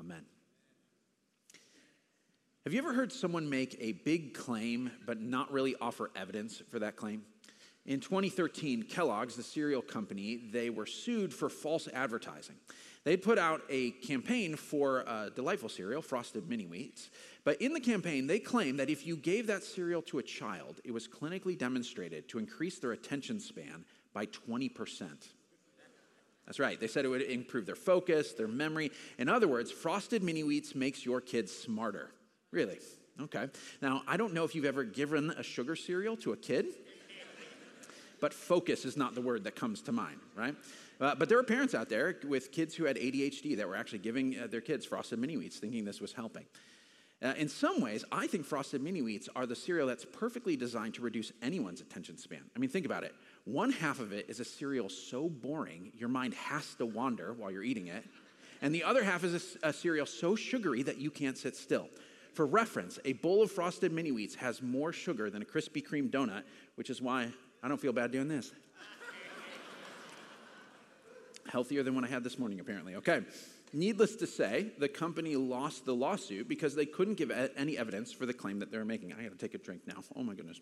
Amen. Have you ever heard someone make a big claim but not really offer evidence for that claim? In 2013, Kellogg's, the cereal company, they were sued for false advertising. They'd put out a campaign for a delightful cereal, Frosted Mini Wheats. But in the campaign, they claimed that if you gave that cereal to a child, it was clinically demonstrated to increase their attention span by 20%. That's right. They said it would improve their focus, their memory. In other words, Frosted Mini Wheats makes your kids smarter. Really? Okay. Now, I don't know if you've ever given a sugar cereal to a kid, but focus is not the word that comes to mind, right? But there are parents out there with kids who had ADHD that were actually giving their kids Frosted Mini Wheats thinking this was helping. In some ways, I think Frosted Mini Wheats are the cereal that's perfectly designed to reduce anyone's attention span. I mean, think about it. One half of it is a cereal so boring, your mind has to wander while you're eating it. And the other half is a cereal so sugary that you can't sit still. For reference, a bowl of Frosted Mini Wheats has more sugar than a Krispy Kreme donut, which is why I don't feel bad doing this. Healthier than what I had this morning, apparently. Okay. Needless to say, the company lost the lawsuit because they couldn't give any evidence for the claim that they were making. I got to take a drink now. Oh, my goodness.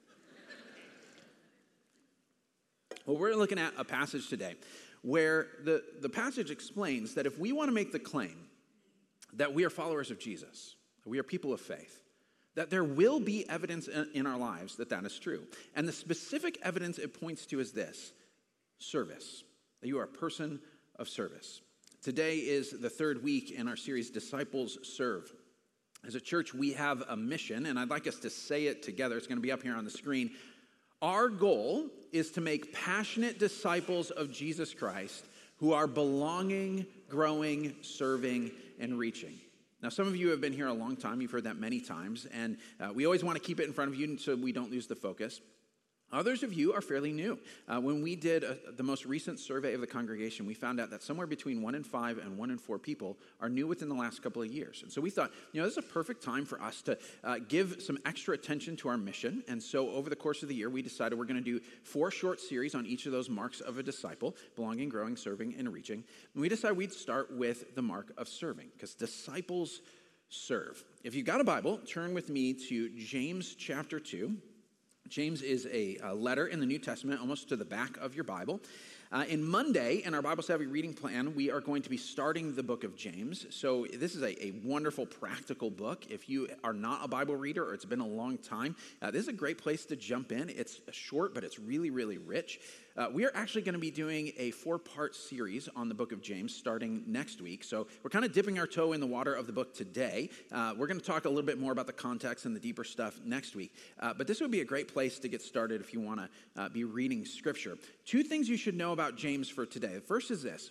Well, we're looking at a passage today where the passage explains that if we want to make the claim that we are followers of Jesus, we are people of faith, that there will be evidence in our lives that that is true. And the specific evidence it points to is this: service, that you are a person of service. Today is the third week in our series, Disciples Serve. As a church, we have a mission, and I'd like us to say it together. It's going to be up here on the screen. Our goal is to make passionate disciples of Jesus Christ who are belonging, growing, serving, and reaching. Now, some of you have been here a long time. You've heard that many times, and we always want to keep it in front of you so we don't lose the focus. Others of you are fairly new. When we did the most recent survey of the congregation, we found out that somewhere between 1 in 5 and 1 in 4 people are new within the last couple of years. And so we thought, this is a perfect time for us to give some extra attention to our mission. And so over the course of the year, we decided we're going to do 4 short series on each of those marks of a disciple: belonging, growing, serving, and reaching. And we decided we'd start with the mark of serving, because disciples serve. If you've got a Bible, turn with me to James chapter 2. James is a letter in the New Testament, almost to the back of your Bible. In Monday, in our Bible Savvy reading plan, we are going to be starting the book of James. So this is a wonderful, practical book. If you are not a Bible reader or it's been a long time, this is a great place to jump in. It's short, but it's really, really rich. We are actually going to be doing a 4-part series on the book of James starting next week. So we're kind of dipping our toe in the water of the book today. We're going to talk a little bit more about the context and the deeper stuff next week. But this would be a great place to get started if you want to be reading Scripture. 2 things you should know about James for today. The first is this: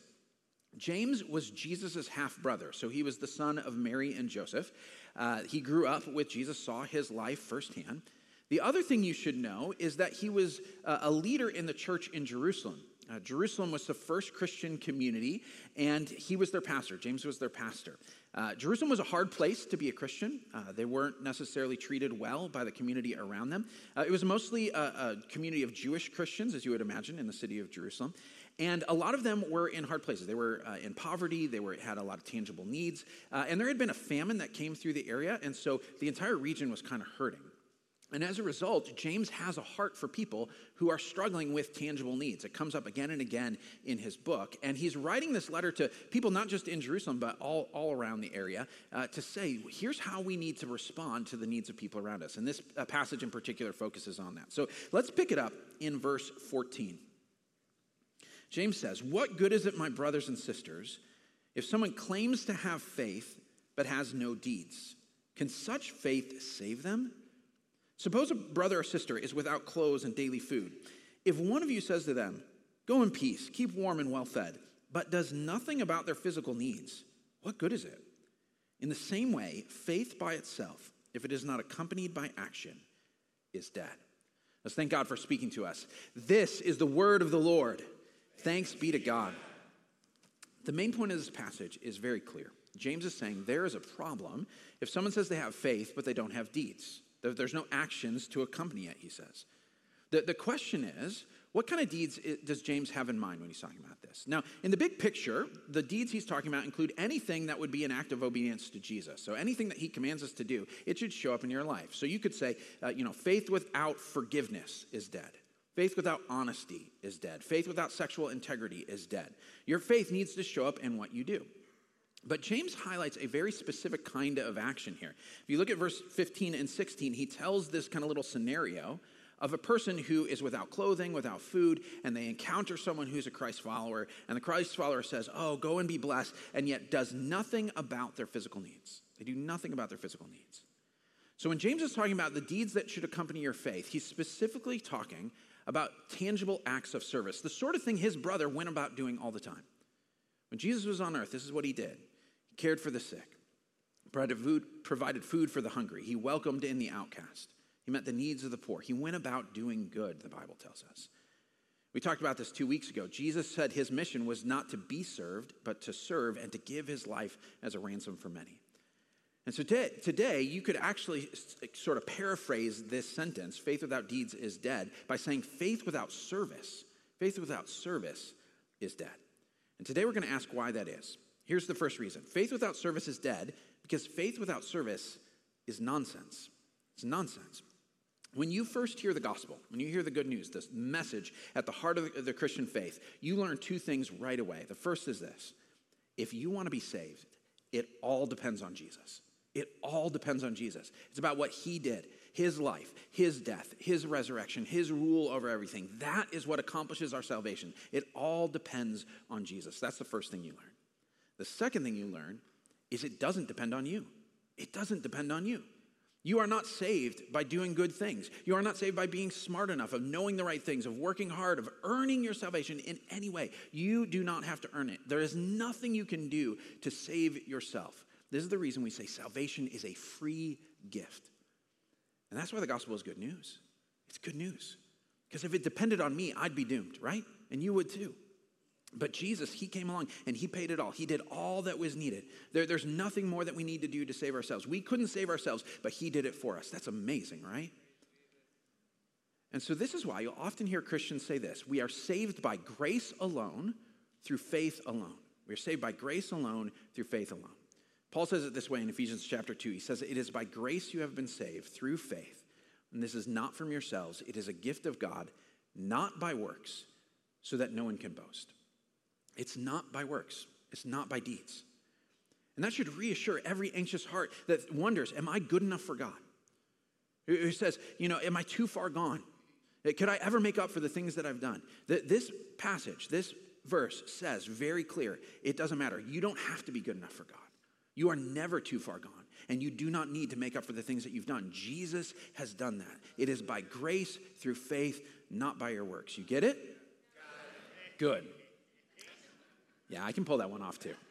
James was Jesus' half-brother, so he was the son of Mary and Joseph. He grew up with Jesus, saw his life firsthand. The other thing you should know is that he was a leader in the church in Jerusalem. Jerusalem was the first Christian community, and he was their pastor. James was their pastor. Jerusalem was a hard place to be a Christian. They weren't necessarily treated well by the community around them. It was mostly a community of Jewish Christians, as you would imagine, in the city of Jerusalem. And a lot of them were in hard places. They were in poverty. They had a lot of tangible needs. And there had been a famine that came through the area, and so the entire region was kind of hurting. And as a result, James has a heart for people who are struggling with tangible needs. It comes up again and again in his book. And he's writing this letter to people not just in Jerusalem, but all around the area to say, here's how we need to respond to the needs of people around us. And this passage in particular focuses on that. So let's pick it up in verse 14. James says, "What good is it, my brothers and sisters, if someone claims to have faith but has no deeds? Can such faith save them? Suppose a brother or sister is without clothes and daily food. If one of you says to them, 'Go in peace, keep warm and well fed,' but does nothing about their physical needs, what good is it? In the same way, faith by itself, if it is not accompanied by action, is dead." Let's thank God for speaking to us. This is the word of the Lord. Thanks be to God. The main point of this passage is very clear. James is saying there is a problem if someone says they have faith, but they don't have deeds. There's no actions to accompany it, he says. The question is, What kind of deeds does James have in mind when he's talking about this? Now, in the big picture, the deeds he's talking about include anything that would be an act of obedience to Jesus. So anything that he commands us to do, it should show up in your life. So you could say, faith without forgiveness is dead. Faith without honesty is dead. Faith without sexual integrity is dead. Your faith needs to show up in what you do. But James highlights a very specific kind of action here. If you look at verse 15 and 16, he tells this kind of little scenario of a person who is without clothing, without food, and they encounter someone who's a Christ follower, and the Christ follower says, oh, go and be blessed, and yet does nothing about their physical needs. They do nothing about their physical needs. So when James is talking about the deeds that should accompany your faith, he's specifically talking about tangible acts of service, the sort of thing his brother went about doing all the time. When Jesus was on earth, this is what he did. He cared for the sick, provided food for the hungry. He welcomed in the outcast. He met the needs of the poor. He went about doing good, the Bible tells us. We talked about this 2 weeks ago. Jesus said his mission was not to be served, but to serve and to give his life as a ransom for many. And so today, you could actually sort of paraphrase this sentence, faith without deeds is dead, by saying faith without service is dead. And today we're going to ask why that is. Here's the first reason. Faith without service is dead because faith without service is nonsense. It's nonsense. When you first hear the gospel, when you hear the good news, this message at the heart of the Christian faith, you learn two things right away. The first is this. If you want to be saved, it all depends on Jesus. It all depends on Jesus. It's about what he did, his life, his death, his resurrection, his rule over everything. That is what accomplishes our salvation. It all depends on Jesus. That's the first thing you learn. The second thing you learn is it doesn't depend on you. It doesn't depend on you. You are not saved by doing good things. You are not saved by being smart enough, of knowing the right things, of working hard, of earning your salvation in any way. You do not have to earn it. There is nothing you can do to save yourself. This is the reason we say salvation is a free gift. And that's why the gospel is good news. It's good news. Because if it depended on me, I'd be doomed, right? And you would too. But Jesus, he came along and he paid it all. He did all that was needed. There's nothing more that we need to do to save ourselves. We couldn't save ourselves, but he did it for us. That's amazing, right? And so this is why you'll often hear Christians say this. We are saved by grace alone through faith alone. We are saved by grace alone through faith alone. Paul says it this way in Ephesians chapter 2. He says, it is by grace you have been saved through faith. And this is not from yourselves. It is a gift of God, not by works, so that no one can boast. It's not by works. It's not by deeds. And that should reassure every anxious heart that wonders, am I good enough for God? Who says, am I too far gone? Could I ever make up for the things that I've done? This passage, this verse says very clear, it doesn't matter. You don't have to be good enough for God. You are never too far gone, and you do not need to make up for the things that you've done. Jesus has done that. It is by grace through faith, not by your works. You get it? Good. Yeah, I can pull that one off too.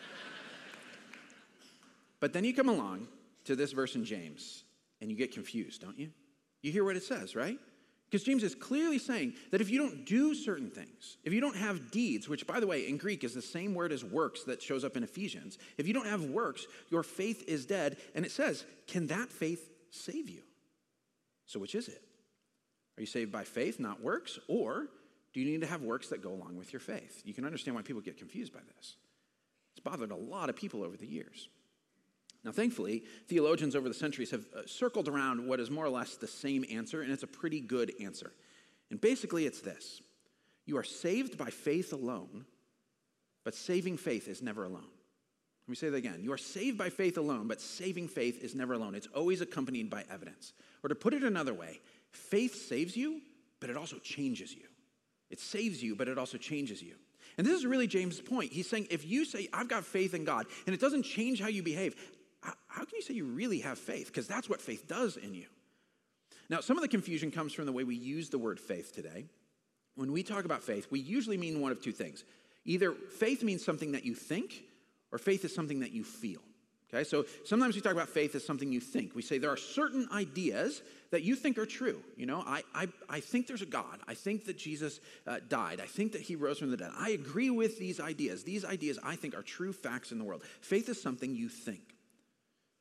But then you come along to this verse in James, and you get confused, don't you? You hear what it says, right? Because James is clearly saying that if you don't do certain things, if you don't have deeds, which, by the way, in Greek is the same word as works that shows up in Ephesians, if you don't have works, your faith is dead. And it says, can that faith save you? So which is it? Are you saved by faith, not works? Or do you need to have works that go along with your faith? You can understand why people get confused by this. It's bothered a lot of people over the years. Now, thankfully, theologians over the centuries have circled around what is more or less the same answer, and it's a pretty good answer. And basically, it's this. You are saved by faith alone, but saving faith is never alone. Let me say that again. You are saved by faith alone, but saving faith is never alone. It's always accompanied by evidence. Or to put it another way, faith saves you, but it also changes you. It saves you, but it also changes you. And this is really James' point. He's saying, if you say, I've got faith in God, and it doesn't change how you behave, how can you say you really have faith? Because that's what faith does in you. Now, some of the confusion comes from the way we use the word faith today. When we talk about faith, we usually mean one of two things. Either faith means something that you think, or faith is something that you feel. Okay, so sometimes we talk about faith as something you think. We say there are certain ideas that you think are true. I think there's a God. I think that Jesus died. I think that he rose from the dead. I agree with these ideas. These ideas I think are true facts in the world. Faith is something you think.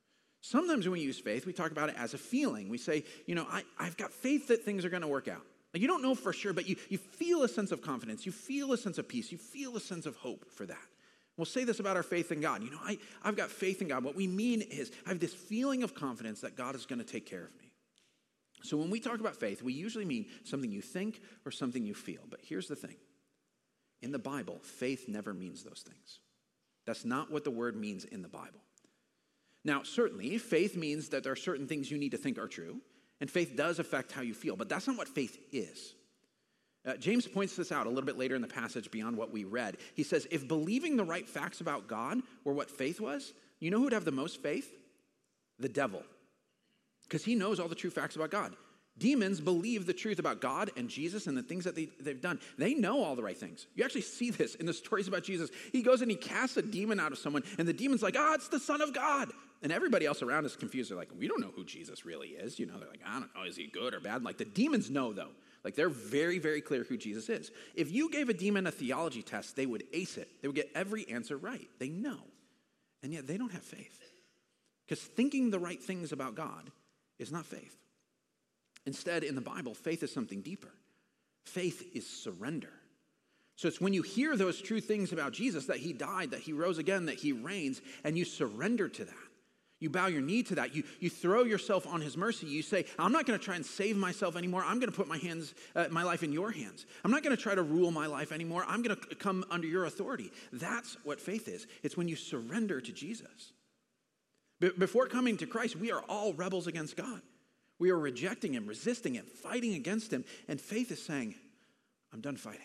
Sometimes when we use faith, we talk about it as a feeling. We say, I've got faith that things are going to work out. Like you don't know for sure, but you feel a sense of confidence. You feel a sense of peace. You feel a sense of hope for that. We'll say this about our faith in God. I've got faith in God. What we mean is I have this feeling of confidence that God is going to take care of me. So when we talk about faith, we usually mean something you think or something you feel. But here's the thing. In the Bible, faith never means those things. That's not what the word means in the Bible. Now, certainly, faith means that there are certain things you need to think are true, and faith does affect how you feel, but that's not what faith is. James points this out a little bit later in the passage beyond what we read. He says, if believing the right facts about God were what faith was, you know who would have the most faith? The devil. Because he knows all the true facts about God. Demons believe the truth about God and Jesus and the things that they've done. They know all the right things. You actually see this in the stories about Jesus. He goes and he casts a demon out of someone, and the demon's like, it's the Son of God. And everybody else around is confused. They're like, we don't know who Jesus really is. They're like, I don't know, is he good or bad? Like the demons know, though. Like they're very, very clear who Jesus is. If you gave a demon a theology test, they would ace it. They would get every answer right. They know. And yet they don't have faith. Because thinking the right things about God is not faith. Instead, in the Bible, faith is something deeper. Faith is surrender. So it's when you hear those true things about Jesus, that he died, that he rose again, that he reigns, and you surrender to that. You bow your knee to that. You throw yourself on his mercy. You say, I'm not going to try and save myself anymore. I'm going to put my life in your hands. I'm not going to try to rule my life anymore. I'm going to come under your authority. That's what faith is. It's when you surrender to Jesus. Before coming to Christ, we are all rebels against God. We are rejecting him, resisting him, fighting against him. And faith is saying, I'm done fighting.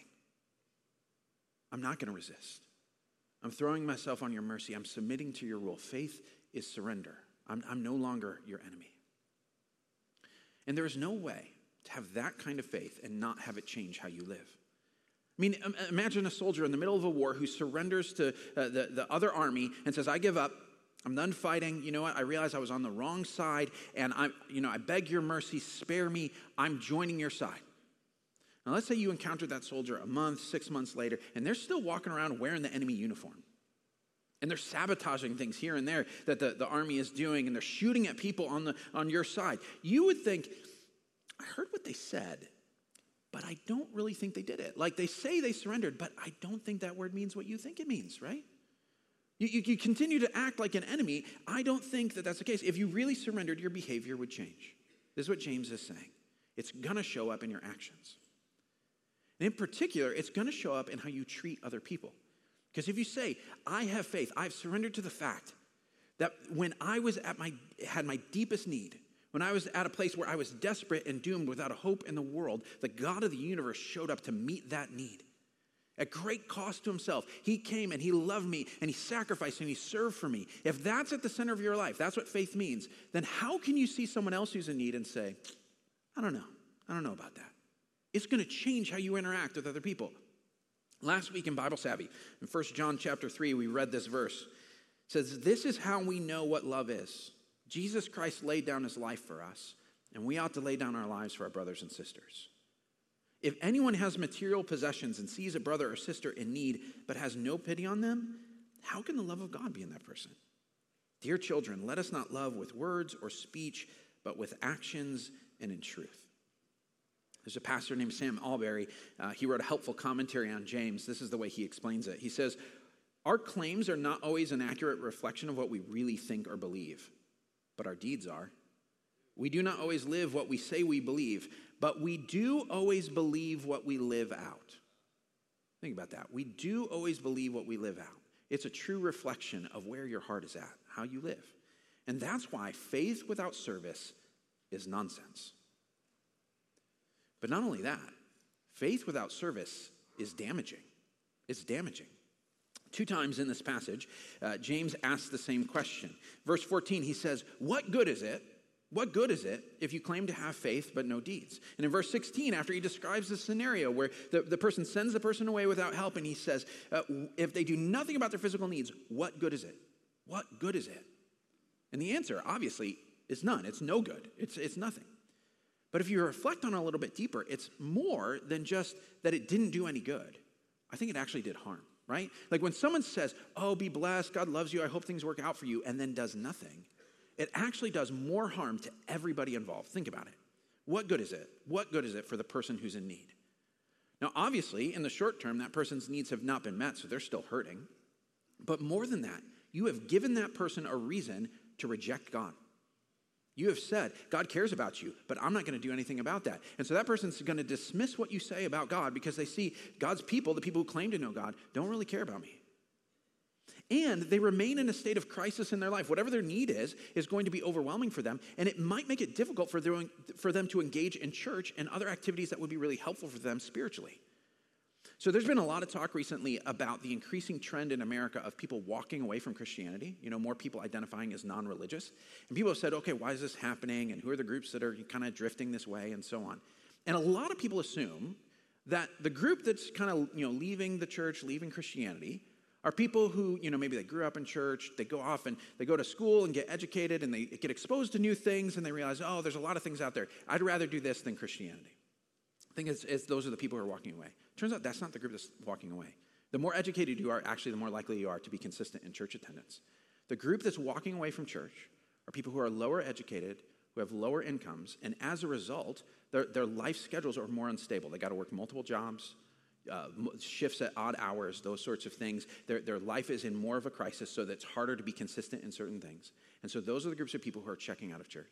I'm not going to resist. I'm throwing myself on your mercy. I'm submitting to your rule. Faith is surrender. I'm no longer your enemy. And there is no way to have that kind of faith and not have it change how you live. I mean, imagine a soldier in the middle of a war who surrenders to the other army and says, I give up. I'm done fighting. You know what? I realize I was on the wrong side, and I beg your mercy. Spare me. I'm joining your side. Now, let's say you encountered that soldier a month, 6 months later, and they're still walking around wearing the enemy uniform. And they're sabotaging things here and there that the army is doing, and they're shooting at people on your side. You would think, I heard what they said, but I don't really think they did it. Like they say they surrendered, but I don't think that word means what you think it means, right? You continue to act like an enemy. I don't think that that's the case. If you really surrendered, your behavior would change. This is what James is saying. It's going to show up in your actions. And in particular, it's going to show up in how you treat other people. Because if you say, I have faith, I've surrendered to the fact that when I was had my deepest need, when I was at a place where I was desperate and doomed without a hope in the world, the God of the universe showed up to meet that need. At great cost to himself, he came and he loved me and he sacrificed and he served for me. If that's at the center of your life, that's what faith means, then how can you see someone else who's in need and say, I don't know about that. It's going to change how you interact with other people. Last week in Bible Savvy, in 1 John chapter 3, we read this verse. It says, this is how we know what love is. Jesus Christ laid down his life for us, and we ought to lay down our lives for our brothers and sisters. If anyone has material possessions and sees a brother or sister in need but has no pity on them, how can the love of God be in that person? Dear children, let us not love with words or speech, but with actions and in truth. There's a pastor named Sam Alberry. He wrote a helpful commentary on James. This is the way he explains it. He says, our claims are not always an accurate reflection of what we really think or believe, but our deeds are. We do not always live what we say we believe, but we do always believe what we live out. Think about that. We do always believe what we live out. It's a true reflection of where your heart is at, how you live. And that's why faith without service is nonsense. But not only that, faith without service is damaging. It's damaging. 2 times in this passage, James asks the same question. Verse 14, he says, what good is it? What good is it if you claim to have faith but no deeds? And in verse 16, after he describes the scenario where the person sends the person away without help, and he says, if they do nothing about their physical needs, what good is it? What good is it? And the answer, obviously, is none. It's no good. It's nothing. But if you reflect on it a little bit deeper, it's more than just that it didn't do any good. I think it actually did harm, right? Like when someone says, oh, be blessed, God loves you, I hope things work out for you, and then does nothing, it actually does more harm to everybody involved. Think about it. What good is it? What good is it for the person who's in need? Now, obviously, in the short term, that person's needs have not been met, so they're still hurting. But more than that, you have given that person a reason to reject God. You have said, God cares about you, but I'm not going to do anything about that. And so that person's going to dismiss what you say about God because they see God's people, the people who claim to know God, don't really care about me. And they remain in a state of crisis in their life. Whatever their need is going to be overwhelming for them, and it might make it difficult for them to engage in church and other activities that would be really helpful for them spiritually. So there's been a lot of talk recently about the increasing trend in America of people walking away from Christianity, more people identifying as non-religious. And people have said, okay, why is this happening? And who are the groups that are kind of drifting this way and so on? And a lot of people assume that the group that's kind of, leaving the church, leaving Christianity, are people who, maybe they grew up in church, they go off and they go to school and get educated and they get exposed to new things and they realize, oh, there's a lot of things out there. I'd rather do this than Christianity. I think it's those are the people who are walking away. Turns out that's not the group that's walking away. The more educated you are, actually, the more likely you are to be consistent in church attendance. The group that's walking away from church are people who are lower educated, who have lower incomes, and as a result, their life schedules are more unstable. They got to work multiple jobs, shifts at odd hours, those sorts of things. Their life is in more of a crisis, so that it's harder to be consistent in certain things. And so those are the groups of people who are checking out of church.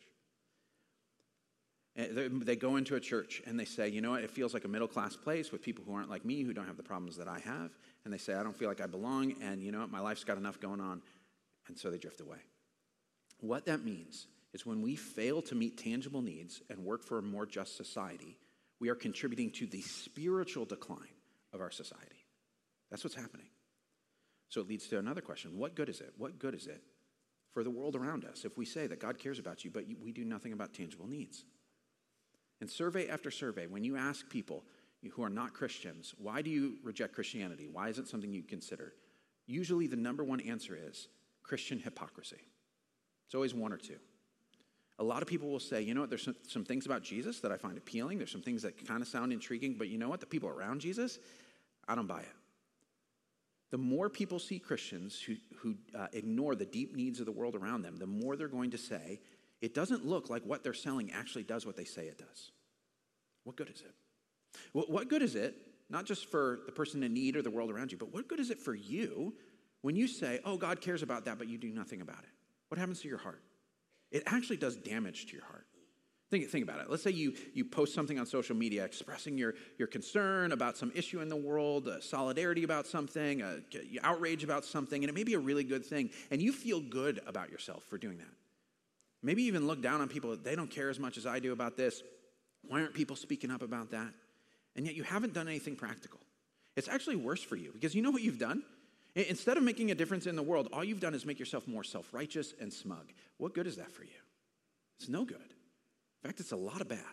And they go into a church and they say, you know what, it feels like a middle-class place with people who aren't like me, who don't have the problems that I have. And they say, I don't feel like I belong, and you know what, my life's got enough going on. And so they drift away. What that means is when we fail to meet tangible needs and work for a more just society, we are contributing to the spiritual decline of our society. That's what's happening. So it leads to another question. What good is it? What good is it for the world around us if we say that God cares about you, but we do nothing about tangible needs? And survey after survey, when you ask people who are not Christians, why do you reject Christianity? Why is it something you consider? Usually the number one answer is Christian hypocrisy. It's always one or two. A lot of people will say, you know what, there's some things about Jesus that I find appealing. There's some things that kind of sound intriguing, but you know what, the people around Jesus, I don't buy it. The more people see Christians who ignore the deep needs of the world around them, the more they're going to say, it doesn't look like what they're selling actually does what they say it does. What good is it? What good is it, not just for the person in need or the world around you, but what good is it for you when you say, oh, God cares about that, but you do nothing about it? What happens to your heart? It actually does damage to your heart. Think about it. Let's say you post something on social media expressing your concern about some issue in the world, solidarity about something, outrage about something, and it may be a really good thing, and you feel good about yourself for doing that. Maybe even look down on people. They don't care as much as I do about this. Why aren't people speaking up about that? And yet you haven't done anything practical. It's actually worse for you because you know what you've done? Instead of making a difference in the world, all you've done is make yourself more self-righteous and smug. What good is that for you? It's no good. In fact, it's a lot of bad.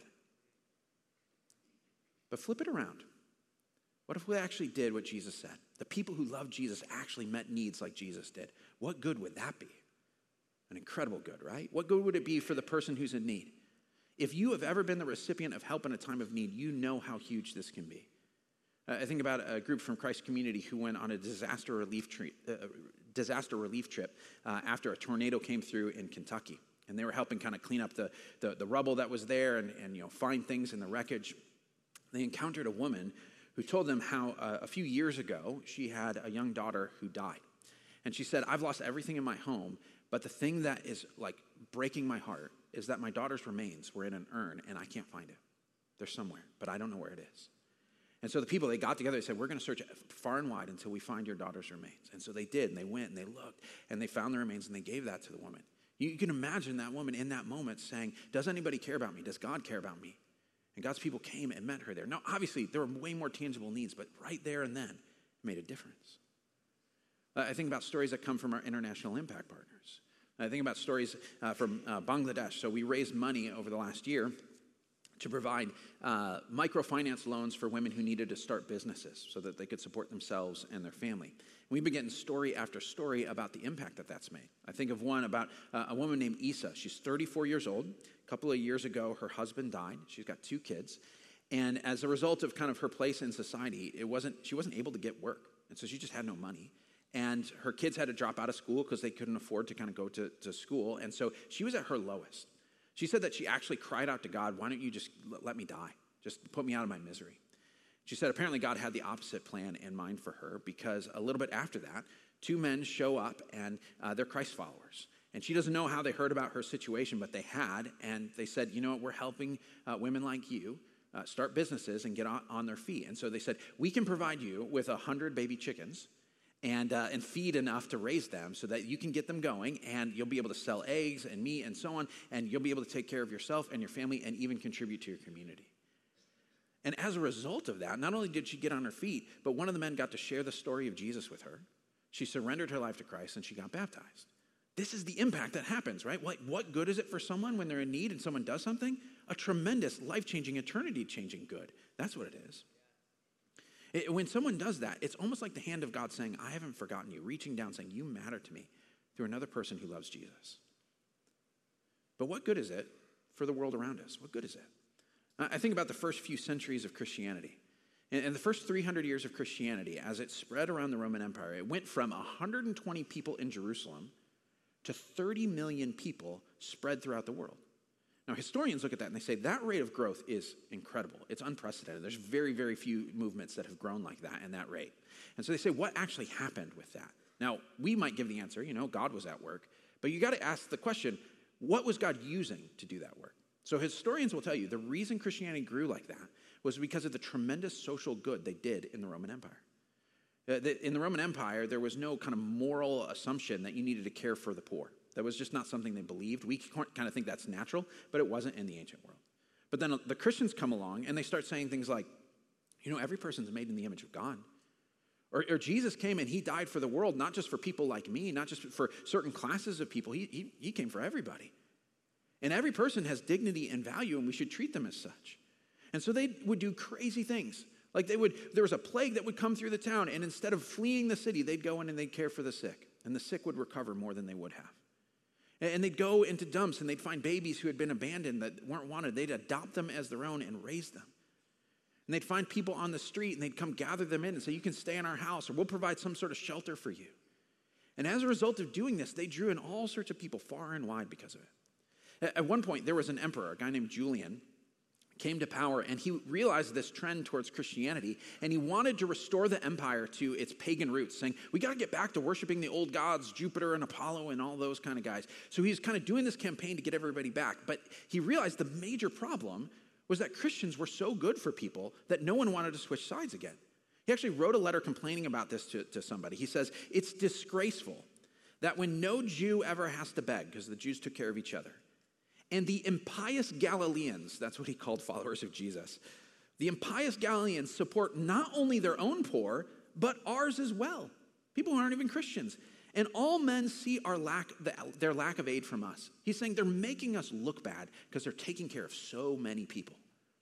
But flip it around. What if we actually did what Jesus said? The people who loved Jesus actually met needs like Jesus did. What good would that be? An incredible good, right? What good would it be for the person who's in need? If you have ever been the recipient of help in a time of need, you know how huge this can be. I think about a group from Christ Community who went on a disaster relief trip after a tornado came through in Kentucky. And they were helping kind of clean up the rubble that was there and find things in the wreckage. They encountered a woman who told them how a few years ago she had a young daughter who died. And she said, I've lost everything in my home, but the thing that is like breaking my heart is that my daughter's remains were in an urn and I can't find it. They're somewhere, but I don't know where it is. And so the people, they got together, they said, we're going to search far and wide until we find your daughter's remains. And so they did, and they went and they looked and they found the remains and they gave that to the woman. You can imagine that woman in that moment saying, does anybody care about me? Does God care about me? And God's people came and met her there. Now, obviously, there were way more tangible needs, but right there and then, it made a difference. I think about stories that come from our international impact partners. I think about stories from Bangladesh. So we raised money over the last year to provide microfinance loans for women who needed to start businesses so that they could support themselves and their family. And we've been getting story after story about the impact that that's made. I think of one about a woman named Isa. She's 34 years old. A couple of years ago, her husband died. She's got 2 kids. And as a result of kind of her place in society, she wasn't able to get work. And so she just had no money. And her kids had to drop out of school because they couldn't afford to kind of go to school. And so she was at her lowest. She said that she actually cried out to God, why don't you just let me die? Just put me out of my misery. She said apparently God had the opposite plan in mind for her, because a little bit after that, two men show up and they're Christ followers. And she doesn't know how they heard about her situation, but they had. And they said, you know what, we're helping women like you start businesses and get on their feet. And so they said, we can provide you with 100 baby chickens and feed enough to raise them so that you can get them going, and you'll be able to sell eggs and meat and so on, and you'll be able to take care of yourself and your family and even contribute to your community. And as a result of that, not only did she get on her feet, but one of the men got to share the story of Jesus with her. She surrendered her life to Christ and she got baptized. This is the impact that happens, right? What good is it for someone when they're in need and someone does something? A tremendous, life-changing, eternity-changing good. That's what it is. When someone does that, it's almost like the hand of God saying, I haven't forgotten you, reaching down saying, you matter to me, through another person who loves Jesus. But what good is it for the world around us? What good is it? I think about the first few centuries of Christianity. In the first 300 years of Christianity, as it spread around the Roman Empire, it went from 120 people in Jerusalem to 30 million people spread throughout the world. Now, historians look at that and they say that rate of growth is incredible. It's unprecedented. There's very, very few movements that have grown like that and that rate. And so they say, what actually happened with that? Now, we might give the answer, God was at work. But you got to ask the question, what was God using to do that work? So historians will tell you the reason Christianity grew like that was because of the tremendous social good they did in the Roman Empire. In the Roman Empire, there was no kind of moral assumption that you needed to care for the poor. That was just not something they believed. We kind of think that's natural, but it wasn't in the ancient world. But then the Christians come along and they start saying things like, every person's made in the image of God. Or Jesus came and he died for the world, not just for people like me, not just for certain classes of people. He came for everybody. And every person has dignity and value, and we should treat them as such. And so they would do crazy things. Like there was a plague that would come through the town, and instead of fleeing the city, they'd go in and they'd care for the sick. And the sick would recover more than they would have. And they'd go into dumps and they'd find babies who had been abandoned that weren't wanted. They'd adopt them as their own and raise them. And they'd find people on the street and they'd come gather them in and say, you can stay in our house or we'll provide some sort of shelter for you. And as a result of doing this, they drew in all sorts of people far and wide because of it. At one point, there was an emperor, a guy named Julian, came to power, and he realized this trend towards Christianity, and he wanted to restore the empire to its pagan roots, saying, we got to get back to worshiping the old gods, Jupiter and Apollo and all those kind of guys. So he was kind of doing this campaign to get everybody back, but he realized the major problem was that Christians were so good for people that no one wanted to switch sides again. He actually wrote a letter complaining about this to somebody. He says, it's disgraceful that when no Jew ever has to beg, because the Jews took care of each other, and the impious Galileans, that's what he called followers of Jesus, the impious Galileans support not only their own poor, but ours as well. People who aren't even Christians. And all men see their lack of aid from us. He's saying they're making us look bad because they're taking care of so many people.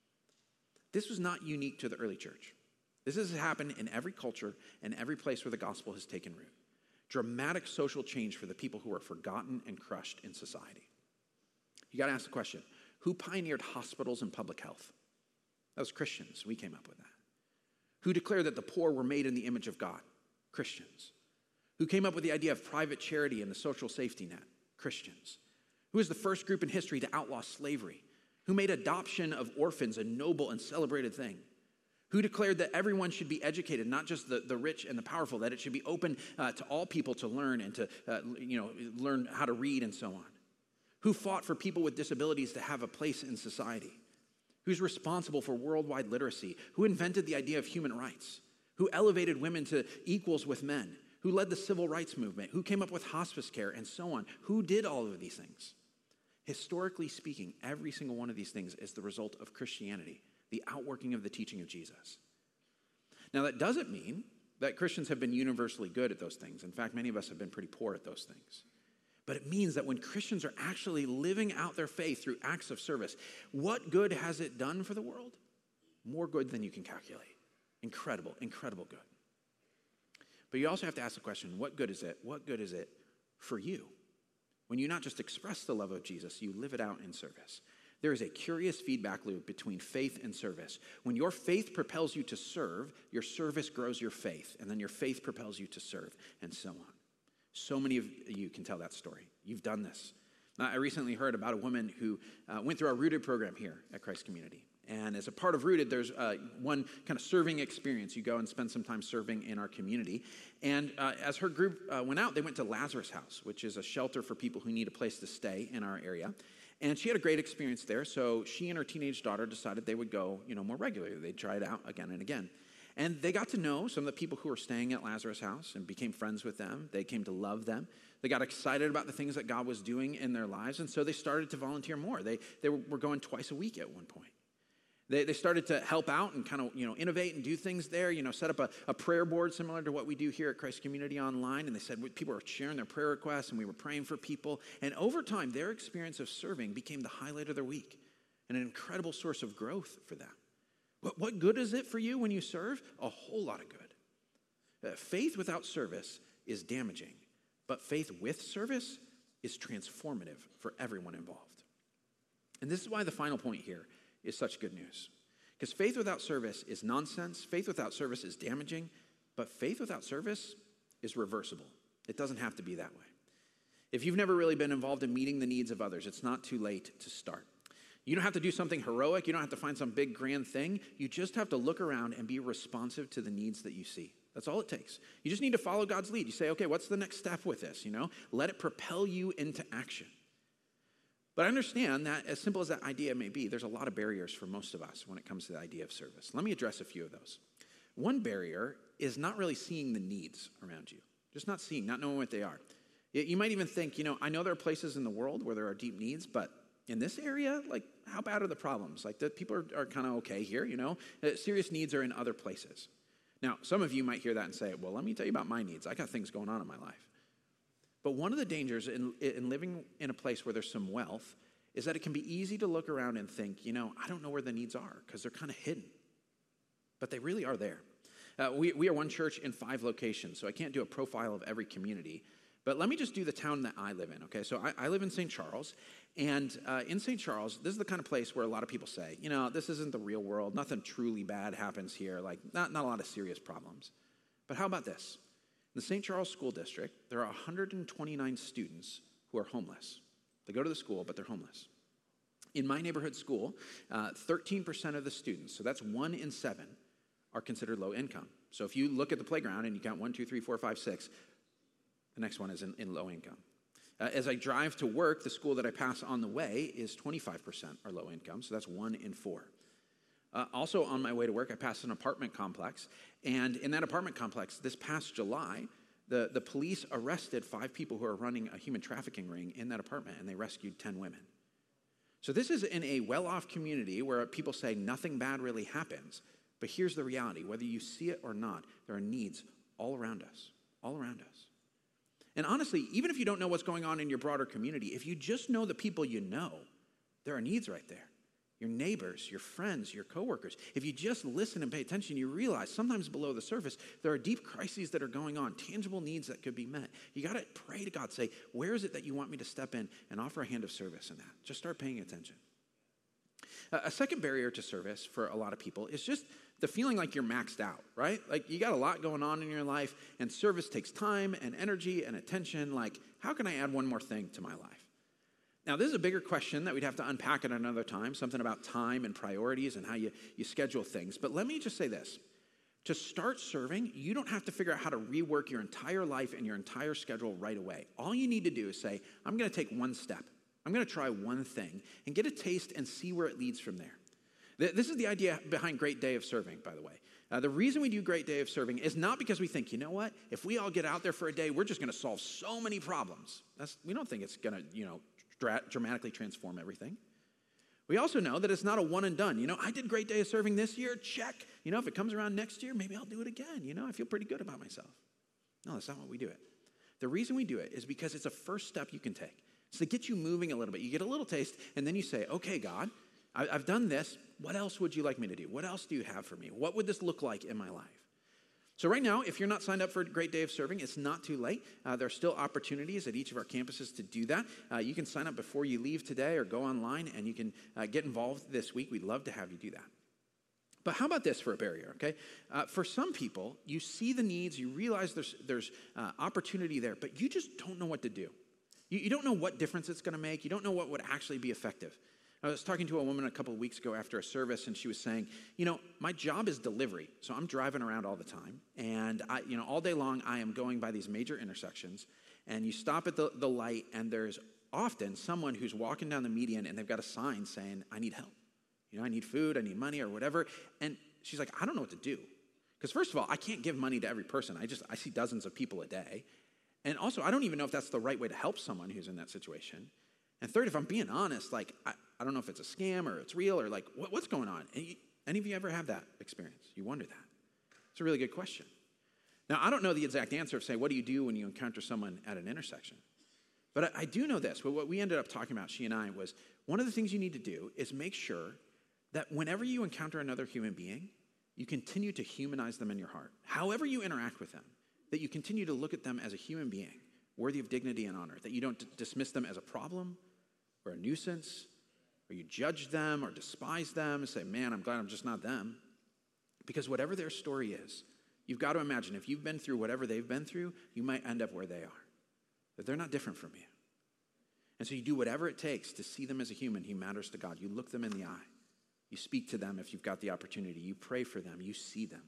This was not unique to the early church. This has happened in every culture and every place where the gospel has taken root. Dramatic social change for the people who are forgotten and crushed in society. You got to ask the question, who pioneered hospitals and public health? That was Christians. We came up with that. Who declared that the poor were made in the image of God? Christians. Who came up with the idea of private charity and the social safety net? Christians. Who was the first group in history to outlaw slavery? Who made adoption of orphans a noble and celebrated thing? Who declared that everyone should be educated, not just the rich and the powerful, that it should be open to all people to learn and to learn how to read and so on? Who fought for people with disabilities to have a place in society? Who's responsible for worldwide literacy? Who invented the idea of human rights? Who elevated women to equals with men? Who led the civil rights movement? Who came up with hospice care and so on? Who did all of these things? Historically speaking, every single one of these things is the result of Christianity, the outworking of the teaching of Jesus. Now, that doesn't mean that Christians have been universally good at those things. In fact, many of us have been pretty poor at those things. But it means that when Christians are actually living out their faith through acts of service, what good has it done for the world? More good than you can calculate. Incredible, incredible good. But you also have to ask the question, what good is it? What good is it for you? When you not just express the love of Jesus, you live it out in service. There is a curious feedback loop between faith and service. When your faith propels you to serve, your service grows your faith, and then your faith propels you to serve, and so on. So many of you can tell that story. You've done this. I recently heard about a woman who went through our Rooted program here at Christ Community. And as a part of Rooted, there's one kind of serving experience. You go and spend some time serving in our community. And as her group went out, they went to Lazarus House, which is a shelter for people who need a place to stay in our area. And she had a great experience there, so she and her teenage daughter decided they would go, more regularly. They'd try it out again and again. And they got to know some of the people who were staying at Lazarus House and became friends with them. They came to love them. They got excited about the things that God was doing in their lives, and so they started to volunteer more. They were going twice a week at one point. They started to help out and kind of, innovate and do things there, set up a prayer board similar to what we do here at Christ Community Online. And they said people were sharing their prayer requests and we were praying for people. And over time, their experience of serving became the highlight of their week and an incredible source of growth for them. What good is it for you when you serve? A whole lot of good. Faith without service is damaging, but faith with service is transformative for everyone involved. And this is why the final point here is such good news. Because faith without service is nonsense, faith without service is damaging, but faith without service is reversible. It doesn't have to be that way. If you've never really been involved in meeting the needs of others, it's not too late to start. You don't have to do something heroic, you don't have to find some big grand thing, you just have to look around and be responsive to the needs that you see. That's all it takes. You just need to follow God's lead. You say, okay, what's the next step with this? Let it propel you into action. But I understand that as simple as that idea may be, there's a lot of barriers for most of us when it comes to the idea of service. Let me address a few of those. One barrier is not really seeing the needs around you. Just not knowing what they are. You might even think, I know there are places in the world where there are deep needs, but in this area, how bad are the problems? The people are kind of okay here, Serious needs are in other places. Now, some of you might hear that and say, well, let me tell you about my needs. I got things going on in my life. But one of the dangers in living in a place where there's some wealth is that it can be easy to look around and think, I don't know where the needs are because they're kind of hidden. But they really are there. We are one church in 5 locations, so I can't do a profile of every community. But let me just do the town that I live in, okay? So I live in St. Charles, and in St. Charles, this is the kind of place where a lot of people say, this isn't the real world. Nothing truly bad happens here. Not a lot of serious problems. But how about this? In the St. Charles School District, there are 129 students who are homeless. They go to the school, but they're homeless. In my neighborhood school, 13% of the students, so that's 1 in 7, are considered low income. So if you look at the playground and you count 1, 2, 3, 4, 5, 6, the next one is in low income. As I drive to work, the school that I pass on the way is 25% are low income, so that's 1 in 4. Also on my way to work, I passed an apartment complex, and in that apartment complex, this past July, the police arrested 5 people who are running a human trafficking ring in that apartment, and they rescued 10 women. So this is in a well-off community where people say nothing bad really happens, but here's the reality. Whether you see it or not, there are needs all around us, all around us. And honestly, even if you don't know what's going on in your broader community, if you just know the people you know, there are needs right there. Your neighbors, your friends, your coworkers. If you just listen and pay attention, you realize sometimes below the surface, there are deep crises that are going on, tangible needs that could be met. You got to pray to God, say, where is it that you want me to step in and offer a hand of service in that? Just start paying attention. A second barrier to service for a lot of people is just the feeling like you're maxed out, right? You got a lot going on in your life, and service takes time and energy and attention. How can I add one more thing to my life? Now, this is a bigger question that we'd have to unpack at another time, something about time and priorities and how you schedule things. But let me just say this. To start serving, you don't have to figure out how to rework your entire life and your entire schedule right away. All you need to do is say, I'm going to take one step. I'm going to try one thing and get a taste and see where it leads from there. This is the idea behind Great Day of Serving, by the way. The reason we do Great Day of Serving is not because we think, if we all get out there for a day, we're just going to solve so many problems. We don't think it's going to, dramatically transform everything. We also know that it's not a one and done. I did Great Day of Serving this year, check. If it comes around next year, maybe I'll do it again. I feel pretty good about myself. No, that's not what we do it. The reason we do it is because it's a first step you can take. It's to get you moving a little bit. You get a little taste, and then you say, okay, God, I've done this. What else would you like me to do? What else do you have for me? What would this look like in my life? So right now, if you're not signed up for a Great Day of Serving, it's not too late. There are still opportunities at each of our campuses to do that. You can sign up before you leave today or go online, and you can get involved this week. We'd love to have you do that. But how about this for a barrier, okay? For some people, you see the needs, you realize there's opportunity there, but you just don't know what to do. You don't know what difference it's going to make. You don't know what would actually be effective. I was talking to a woman a couple of weeks ago after a service, and she was saying, my job is delivery, so I'm driving around all the time, and all day long I am going by these major intersections, and you stop at the light, and there's often someone who's walking down the median, and they've got a sign saying, I need help. I need food, I need money, or whatever. And she's like, I don't know what to do. Because first of all, I can't give money to every person. I see dozens of people a day. And also, I don't even know if that's the right way to help someone who's in that situation. And third, if I'm being honest, I don't know if it's a scam or it's real or what's going on? Any of you ever have that experience? You wonder that? It's a really good question. Now, I don't know the exact answer of, say, what do you do when you encounter someone at an intersection? But I do know this. What we ended up talking about, she and I, was one of the things you need to do is make sure that whenever you encounter another human being, you continue to humanize them in your heart. However you interact with them, that you continue to look at them as a human being, worthy of dignity and honor, that you don't dismiss them as a problem or a nuisance, or you judge them or despise them and say, man, I'm glad I'm just not them. Because whatever their story is, you've got to imagine if you've been through whatever they've been through, you might end up where they are. That they're not different from you. And so you do whatever it takes to see them as a human who matters to God. You look them in the eye. You speak to them if you've got the opportunity. You pray for them. You see them.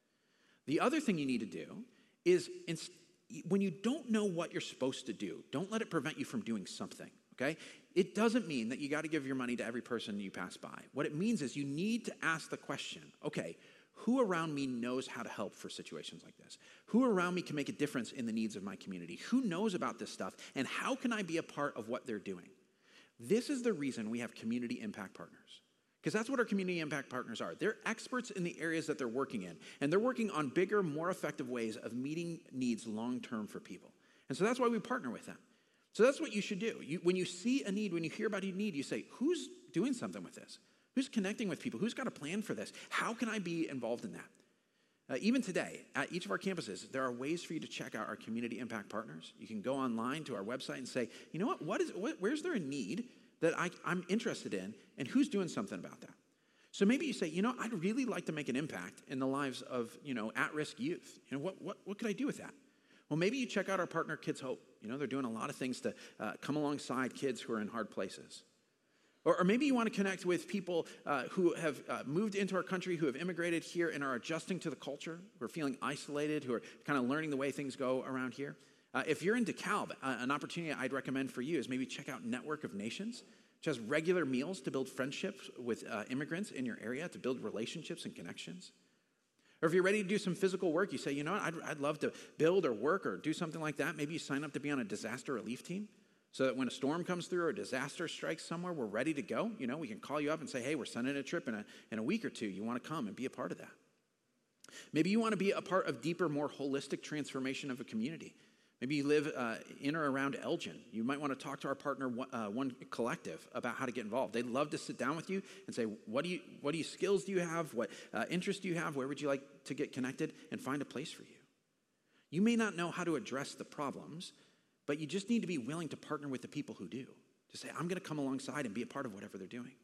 The other thing you need to do is when you don't know what you're supposed to do, don't let it prevent you from doing something, okay? It doesn't mean that you got to give your money to every person you pass by. What it means is you need to ask the question, okay, who around me knows how to help for situations like this? Who around me can make a difference in the needs of my community? Who knows about this stuff? And how can I be a part of what they're doing? This is the reason we have community impact partners. Because that's what our community impact partners are. They're experts in the areas that they're working in. And they're working on bigger, more effective ways of meeting needs long-term for people. And so that's why we partner with them. So that's what you should do. When you see a need, when you hear about a need, you say, who's doing something with this? Who's connecting with people? Who's got a plan for this? How can I be involved in that? Even today, at each of our campuses, there are ways for you to check out our community impact partners. You can go online to our website and say, you know what, where's there a need that I'm interested in, and who's doing something about that? So maybe you say, I'd really like to make an impact in the lives of, at-risk youth. What could I do with that? Well, maybe you check out our partner, Kids Hope. They're doing a lot of things to come alongside kids who are in hard places. Or maybe you want to connect with people who have moved into our country, who have immigrated here and are adjusting to the culture, who are feeling isolated, who are kind of learning the way things go around here. If you're in DeKalb, an opportunity I'd recommend for you is maybe check out Network of Nations, which has regular meals to build friendships with immigrants in your area, to build relationships and connections. Or if you're ready to do some physical work, you say, I'd love to build or work or do something like that. Maybe you sign up to be on a disaster relief team so that when a storm comes through or a disaster strikes somewhere, we're ready to go. We can call you up and say, hey, we're sending a trip in a week or two. You want to come and be a part of that. Maybe you want to be a part of deeper, more holistic transformation of a community. Maybe you live in or around Elgin. You might want to talk to our partner, One Collective, about how to get involved. They'd love to sit down with you and say, what skills do you have? What interests do you have? Where would you like to get connected? And find a place for you. You may not know how to address the problems, but you just need to be willing to partner with the people who do. To say, I'm going to come alongside and be a part of whatever they're doing.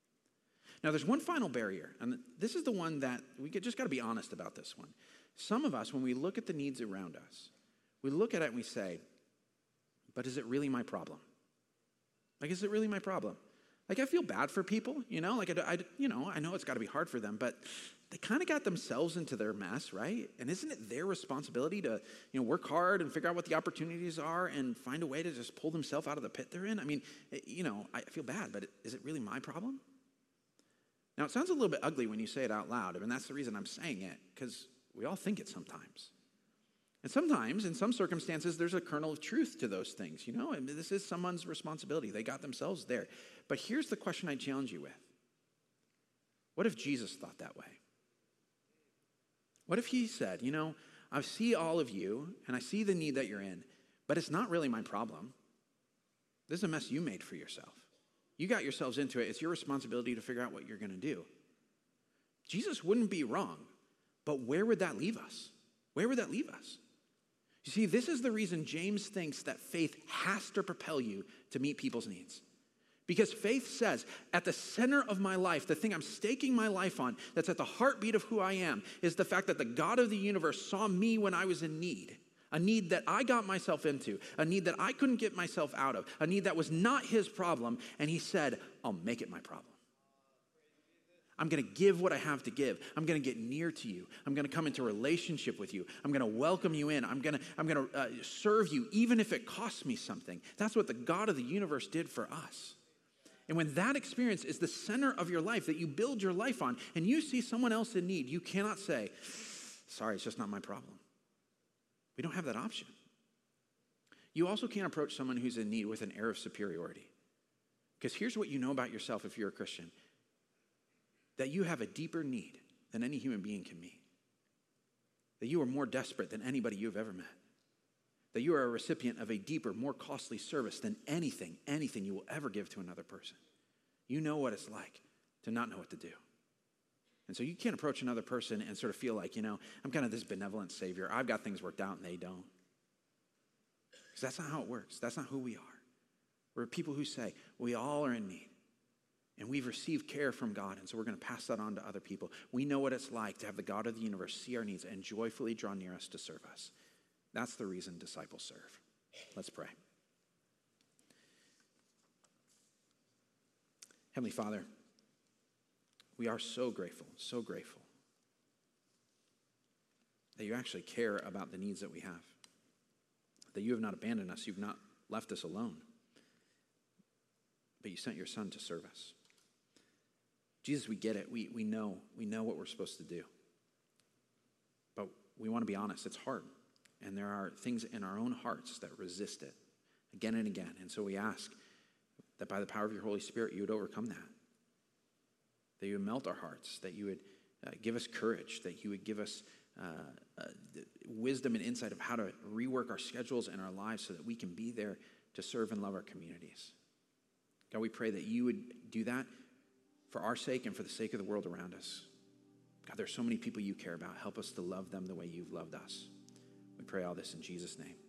Now, there's one final barrier, and this is the one that we just got to be honest about this one. Some of us, when we look at the needs around us, we look at it and we say, but is it really my problem? Is it really my problem? I feel bad for people, I know it's got to be hard for them, but they kind of got themselves into their mess, right? And isn't it their responsibility to, work hard and figure out what the opportunities are and find a way to just pull themselves out of the pit they're in? I feel bad, but is it really my problem? Now, it sounds a little bit ugly when you say it out loud. That's the reason I'm saying it, because we all think it sometimes. And sometimes, in some circumstances, there's a kernel of truth to those things, this is someone's responsibility. They got themselves there. But here's the question I challenge you with. What if Jesus thought that way? What if he said, I see all of you, and I see the need that you're in, but it's not really my problem. This is a mess you made for yourself. You got yourselves into it. It's your responsibility to figure out what you're going to do. Jesus wouldn't be wrong, but where would that leave us? Where would that leave us? You see, this is the reason James thinks that faith has to propel you to meet people's needs. Because faith says, at the center of my life, the thing I'm staking my life on, that's at the heartbeat of who I am, is the fact that the God of the universe saw me when I was in need, a need that I got myself into, a need that I couldn't get myself out of, a need that was not his problem, and he said, I'll make it my problem. I'm going to give what I have to give. I'm going to get near to you. I'm going to come into relationship with you. I'm going to welcome you in. I'm going to serve you, even if it costs me something. That's what the God of the universe did for us. And when that experience is the center of your life, that you build your life on, and you see someone else in need, you cannot say, sorry, it's just not my problem. We don't have that option. You also can't approach someone who's in need with an air of superiority. Because here's what you know about yourself if you're a Christian: that you have a deeper need than any human being can meet. That you are more desperate than anybody you've ever met. That you are a recipient of a deeper, more costly service than anything you will ever give to another person. You know what it's like to not know what to do. And so you can't approach another person and sort of feel like, I'm kind of this benevolent savior. I've got things worked out and they don't. Because that's not how it works. That's not who we are. We're people who say, we all are in need. And we've received care from God, and so we're going to pass that on to other people. We know what it's like to have the God of the universe see our needs and joyfully draw near us to serve us. That's the reason disciples serve. Let's pray. Heavenly Father, we are so grateful that you actually care about the needs that we have, that you have not abandoned us, you've not left us alone, but you sent your Son to serve us. Jesus, we get it. We know what we're supposed to do. But we want to be honest, it's hard. And there are things in our own hearts that resist it again and again. And so we ask that by the power of your Holy Spirit, you would overcome that. That you would melt our hearts, that you would give us courage, that you would give us wisdom and insight of how to rework our schedules and our lives so that we can be there to serve and love our communities. God, we pray that you would do that for our sake and for the sake of the world around us. God, there's so many people you care about. Help us to love them the way you've loved us. We pray all this in Jesus' name.